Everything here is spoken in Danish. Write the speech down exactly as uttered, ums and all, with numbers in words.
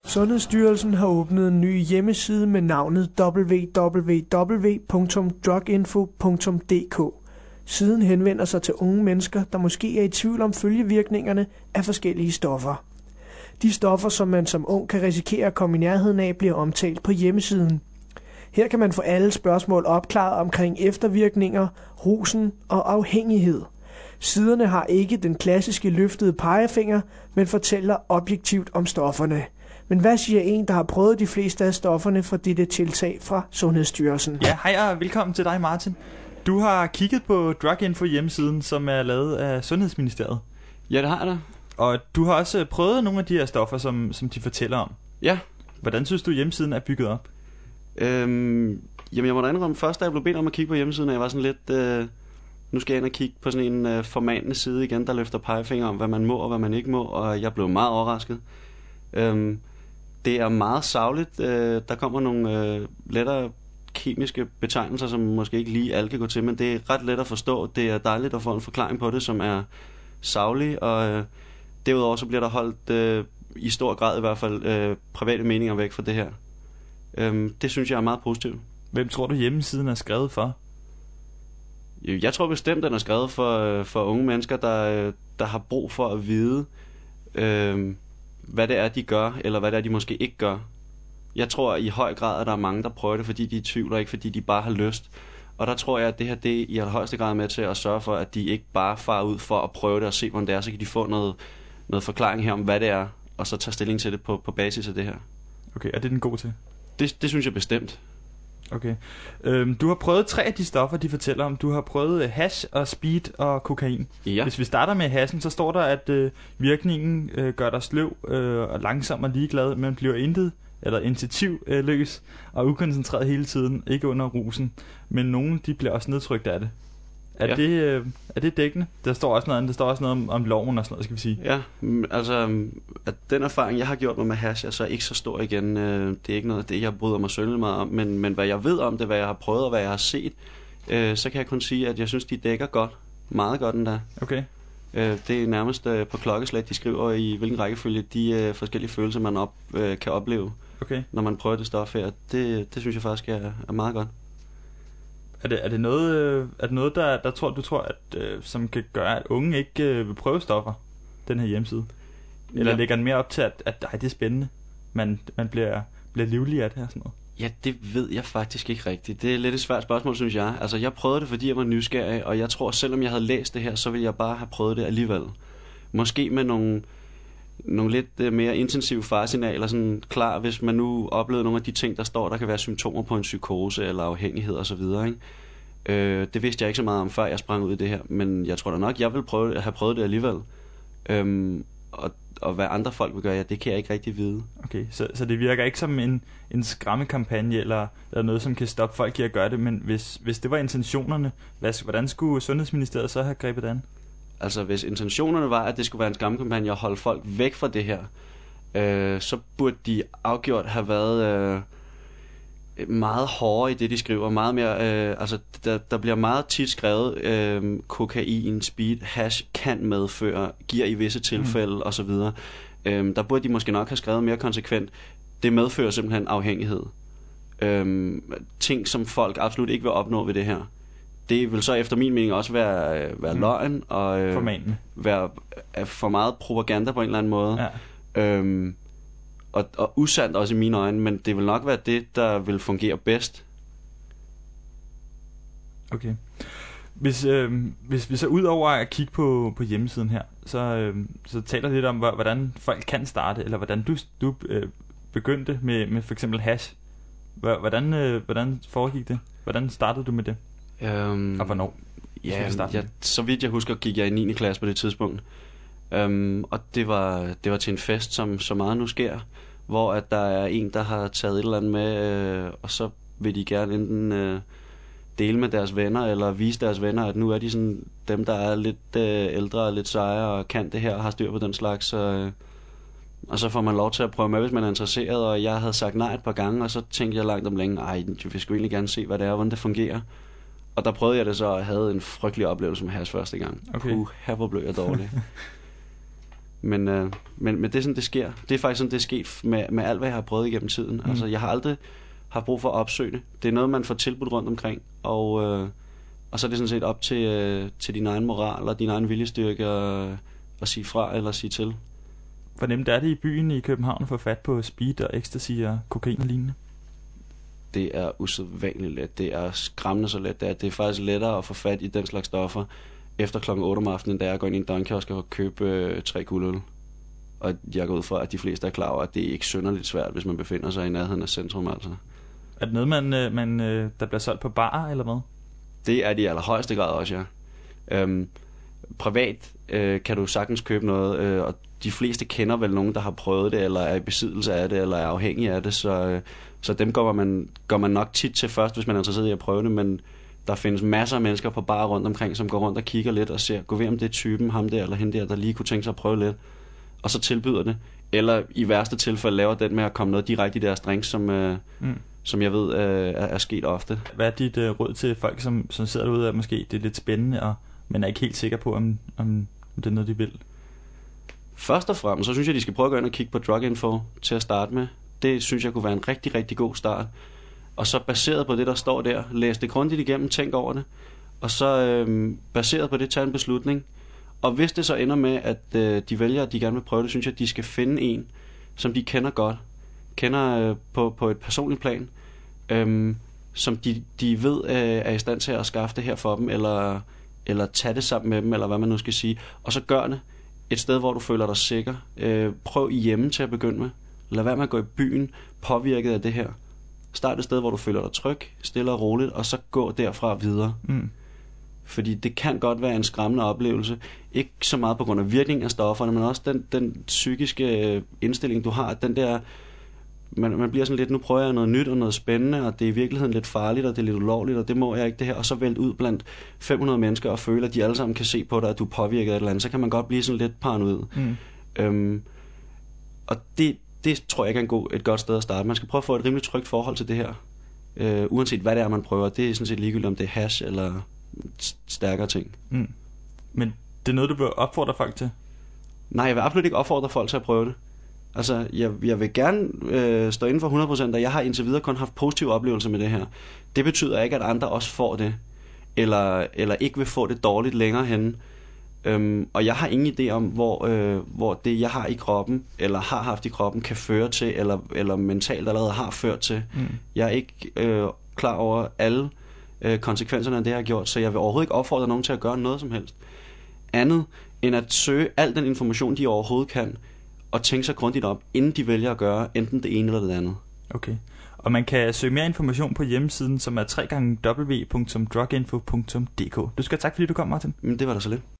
Sundhedsstyrelsen har åbnet en ny hjemmeside med navnet w w w punktum druginfo punktum d k. Siden henvender sig til unge mennesker, der måske er i tvivl om følgevirkningerne af forskellige stoffer. De stoffer, som man som ung kan risikere at komme i nærheden af, bliver omtalt på hjemmesiden. Her kan man få alle spørgsmål opklaret omkring eftervirkninger, rusen og afhængighed. Siderne har ikke den klassiske løftede pegefinger, men fortæller objektivt om stofferne. Men hvad siger en, der har prøvet de fleste af stofferne fra dette tiltag fra Sundhedsstyrelsen? Ja, hej og velkommen til dig, Martin. Du har kigget på Druginfo hjemmesiden, som er lavet af Sundhedsministeriet. Ja, det har jeg da. Og du har også prøvet nogle af de her stoffer, som, som de fortæller om. Ja. Hvordan synes du, hjemmesiden er bygget op? Øhm, jamen, jeg må da indrømme, først da jeg blev bedt om at kigge på hjemmesiden, og jeg var sådan lidt... Øh, nu skal jeg ind og kigge på sådan en øh, formanende side igen, der løfter pegefinger om, hvad man må og hvad man ikke må, og jeg blev meget overrasket. Øhm, det er meget sagligt. Øh, der kommer nogle øh, lettere kemiske betegnelser, som måske ikke lige alle kan gå til, men det er ret let at forstå. Det er dejligt at få en forklaring på det, som er saglig, og øh, derudover så bliver der holdt øh, i stor grad i hvert fald øh, private meninger væk fra det her. Øh, det synes jeg er meget positivt. Hvem tror du hjemmesiden er skrevet for? Jeg tror bestemt, den er skrevet for, for unge mennesker, der, der har brug for at vide, øh, hvad det er, de gør, eller hvad det er, de måske ikke gør. Jeg tror i høj grad, at der er mange, der prøver det, fordi de er i tvivl, og ikke fordi de bare har lyst. Og der tror jeg, at det her det er i højeste grad med til at sørge for, at de ikke bare farer ud for at prøve det og se, hvordan det er, så kan de få noget, noget forklaring her om, hvad det er, og så tage stilling til det på, på basis af det her. Okay, er det den god til? Det, det synes jeg bestemt. Okay. Øhm, du har prøvet tre af de stoffer, de fortæller om. Du har prøvet hash og speed og kokain. Ja. Hvis vi starter med hashen, så står der, at øh, virkningen øh, gør dig sløv øh, og langsom og ligeglad, men bliver intet eller initiativløs og ukoncentreret hele tiden, ikke under rusen. Men nogen, de bliver også nedtrykt af det. Er, ja. det, øh, er det dækkende? Der står også noget, der står også noget om, om loven og sådan noget, skal vi sige. Ja, altså at den erfaring, jeg har gjort mig med hash, er så ikke så stor igen. Det er ikke noget af det, jeg bryder mig sønderligt meget om, men, men hvad jeg ved om det, hvad jeg har prøvet og hvad jeg har set, øh, så kan jeg kun sige, at jeg synes, de dækker godt. Meget godt endda. Okay. Øh, det er nærmest øh, på klokkeslæt, de skriver i hvilken rækkefølge de øh, forskellige følelser, man op, øh, kan opleve, okay, når man prøver det stof her. Det, det synes jeg faktisk er, er meget godt. Er det, er det noget, øh, er det noget der, der tror, du tror, at, øh, som kan gøre, at unge ikke øh, vil prøve stoffer, den her hjemmeside? Eller ja. Lægger den mere op til, at, at ej, det er spændende, man, man bliver, bliver livlig af det her sådan noget? Ja, det ved jeg faktisk ikke rigtigt. Det er lidt et svært spørgsmål, synes jeg. Altså, jeg prøvede det, fordi jeg var nysgerrig, og jeg tror, selvom jeg havde læst det her, så ville jeg bare have prøvet det alligevel. Måske med nogle, nogle lidt mere intensive faresignaler, sådan klar, hvis man nu oplevede nogle af de ting, der står, der kan være symptomer på en psykose eller afhængighed og så videre, ikke? Øh, det vidste jeg ikke så meget om, før jeg sprang ud i det her, men jeg tror da nok, jeg vil prøve, have prøvet det alligevel. Øhm, og, og hvad andre folk vil gøre, ja, det kan jeg ikke rigtig vide. Okay, så, så det virker ikke som en, en skræmmekampagne eller, eller noget, som kan stoppe folk i at gøre det, men hvis, hvis det var intentionerne, hvad, hvordan skulle Sundhedsministeriet så have grebet an? Altså, hvis intentionerne var, at det skulle være en skræmmekampagne og holde folk væk fra det her, øh, så burde de afgjort have været øh, meget hårdere i det, de skriver. Meget mere, øh, altså, der, der bliver meget tit skrevet, øh, kokain, speed, hash kan medføre, giver i visse tilfælde mm. osv. Øh, der burde de måske nok have skrevet mere konsekvent. Det medfører simpelthen afhængighed. Øh, ting, som folk absolut ikke vil opnå ved det her. Det vil så efter min mening også være, være mm. løgn og øh, være for meget propaganda på en eller anden måde. Ja. Øhm, og, og usandt også i mine øjne, men det vil nok være det, der vil fungere bedst. Okay. Hvis, øh, hvis vi så ud over at kigge på, på hjemmesiden her, så, øh, så taler lidt om, hvordan folk kan starte, eller hvordan du, du øh, begyndte med, med for eksempel hash. Hvordan, øh, hvordan foregik det? Hvordan startede du med det? Um, og hvornår? Ja, jeg, så vidt jeg husker, gik jeg i niende klasse på det tidspunkt. Um, og det var, det var til en fest, som så meget nu sker, hvor at der er en, der har taget et eller andet med, øh, og så vil de gerne enten øh, dele med deres venner, eller vise deres venner, at nu er de sådan dem, der er lidt øh, ældre og lidt sejere, og kan det her, og har styr på den slags. Øh, og så får man lov til at prøve med, hvis man er interesseret, og jeg havde sagt nej et par gange, og så tænkte jeg langt om længe, ej, jeg vil sgu egentlig gerne se, hvad det er, hvordan det fungerer. Og der prøvede jeg det så, og havde en frygtelig oplevelse med hash første gang. Okay. Puh, her hvor blev jeg dårlig. Men, øh, men, men det er sådan, det sker. Det er faktisk sådan, det er sket med, med alt, hvad jeg har prøvet igennem tiden. Mm. Altså, jeg har aldrig haft brug for at opsøge det. Det er noget, man får tilbudt rundt omkring, og, øh, og så er det sådan set op til, øh, til din egen moral og din egen viljestyrke at, at sige fra eller sige til. Hvor nemt er det i byen i København at få fat på speed og ecstasy og kokain og lignende? Det er usædvanligt let. Det er skræmmende så let. Det er, det er faktisk lettere at få fat i den slags stoffer efter klokken otte om aftenen, da jeg går ind i en døgnkiosk og købe øh, tre guldøl. Og jeg går ud fra, at de fleste er klar over, at det er ikke synderligt svært, hvis man befinder sig i nærheden af centrum. Altså. Er det noget, man, øh, man, øh, der bliver solgt på bar eller hvad? Det er de i allerhøjeste grad også, ja. Øhm, privat øh, kan du sagtens købe noget, øh, og de fleste kender vel nogen, der har prøvet det, eller er i besiddelse af det, eller er afhængig af det, så, øh, så dem går man, går man nok tit til først, hvis man er interesseret i at prøve det, men der findes masser af mennesker på bar rundt omkring, som går rundt og kigger lidt og ser, gå ved om det er typen, ham der eller hende der, der lige kunne tænke sig at prøve lidt, og så tilbyder det. Eller i værste tilfælde laver den med at komme noget direkte i deres drinks, som, øh, mm. som jeg ved øh, er, er sket ofte. Hvad er dit øh, råd til folk, som, som sidder derude, at måske det er lidt spændende, og, men er ikke helt sikker på, om, om det er noget, de vil? Først og fremmest, så synes jeg, de skal prøve at gå ind og kigge på Drug Info til at starte med. Det synes jeg kunne være en rigtig, rigtig god start. Og så baseret på det, der står der, læs det grundigt igennem, tænk over det. Og så øh, baseret på det, tage en beslutning. Og hvis det så ender med, at øh, de vælger, at de gerne vil prøve det, synes jeg, at de skal finde en, som de kender godt. Kender øh, på, på et personligt plan. Øh, som de, de ved øh, er i stand til at skaffe det her for dem, eller, eller tage det sammen med dem, eller hvad man nu skal sige. Og så gør det et sted, hvor du føler dig sikker. Øh, prøv hjemme til at begynde med. Lad være med at gå i byen påvirket af det her. Start et sted, hvor du føler dig tryg, stille og roligt, og så gå derfra videre. Mm. Fordi det kan godt være en skræmmende oplevelse. Ikke så meget på grund af virkningen af stofferne, men også den, den psykiske indstilling, du har. Den der, man, man bliver sådan lidt, nu prøver jeg noget nyt og noget spændende, og det er i virkeligheden lidt farligt, og det er lidt ulovligt, og det må jeg ikke det her. Og så vælte ud blandt fem hundrede mennesker og føle, at de alle sammen kan se på dig, at du er påvirket af et eller andet. Så kan man godt blive sådan lidt paranoid. Mm. Øhm, og det Det tror jeg ikke er en god, et godt sted at starte. Man skal prøve at få et rimelig trygt forhold til det her. Øh, uanset hvad det er, man prøver. Det er sådan set ligegyldigt, om det er hash eller stærkere ting. Mm. Men det er noget, du vil opfordre folk til? Nej, jeg vil absolut ikke opfordre folk til at prøve det. Altså, jeg, jeg vil gerne øh, stå inden for hundrede procent, og jeg har indtil videre kun haft positive oplevelser med det her. Det betyder ikke, at andre også får det, eller, eller ikke vil få det dårligt længere henne. Øhm, og jeg har ingen idé om, hvor, øh, hvor det, jeg har i kroppen, eller har haft i kroppen, kan føre til, eller, eller mentalt allerede har ført til. Mm. Jeg er ikke øh, klar over alle øh, konsekvenserne af det, jeg har gjort, så jeg vil overhovedet ikke opfordre nogen til at gøre noget som helst. Andet end at søge al den information, de overhovedet kan, og tænke sig grundigt op, inden de vælger at gøre enten det ene eller det andet. Okay. Og man kan søge mere information på hjemmesiden, som er w w w punktum drug info punktum d k. Du skal have tak, fordi du kom, Martin. Men det var da så lidt.